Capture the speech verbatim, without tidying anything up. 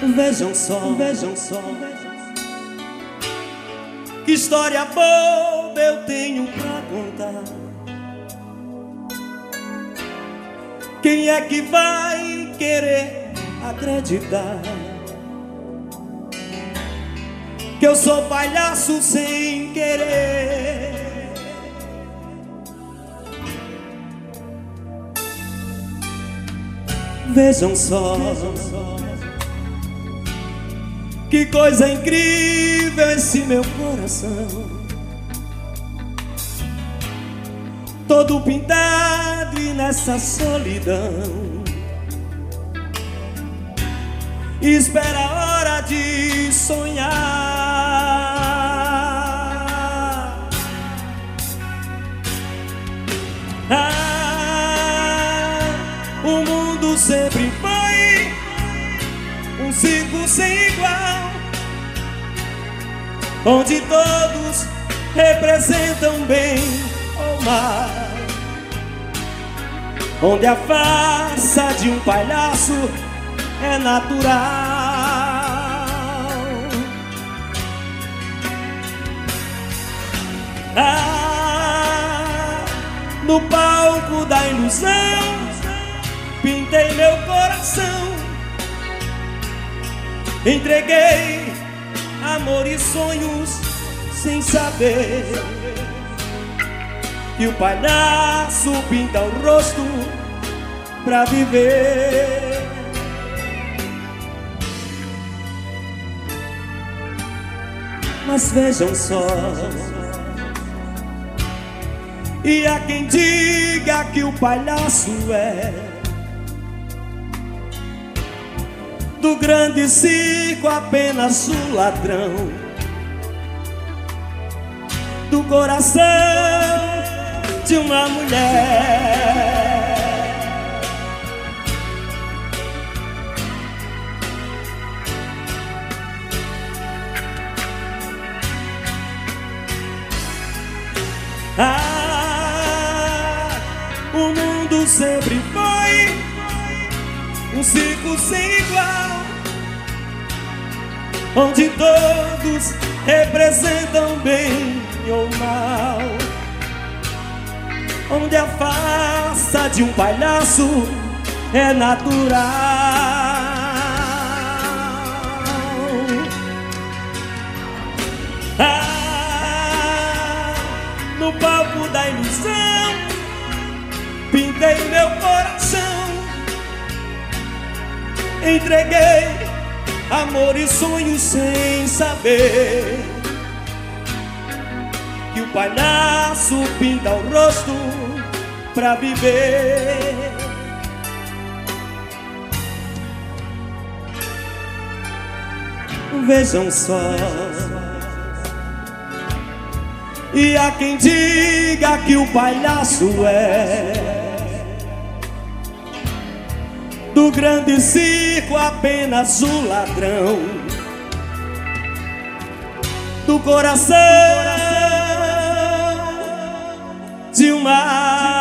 Vejam só, vejam só, que história boba eu tenho pra contar. Quem é que vai querer acreditar que eu sou palhaço sem querer? Vejam só, que coisa incrível esse meu coração, todo pintado e nessa solidão, espera a hora de sonhar. Ah, o mundo sempre foi um circo sem igual, onde todos representam bem ou mal, onde a farsa de um palhaço é natural. Ah, no palco da ilusão pintei meu coração, entreguei amor e sonhos sem saber que o palhaço pinta o rosto pra viver. Mas vejam só, e há quem diga que o palhaço é do grande circo apenas o ladrão do coração de uma mulher. Ah, o mundo sempre foi um circo sem igual, onde todos representam bem ou mal, onde a farsa de um palhaço é natural. Ah, no palco da ilusão pintei meu coração, entreguei amor e sonhos sem saber que o palhaço pinta o rosto pra viver. Vejam só, e há quem diga que o palhaço é do grande circo apenas o ladrão do coração de uma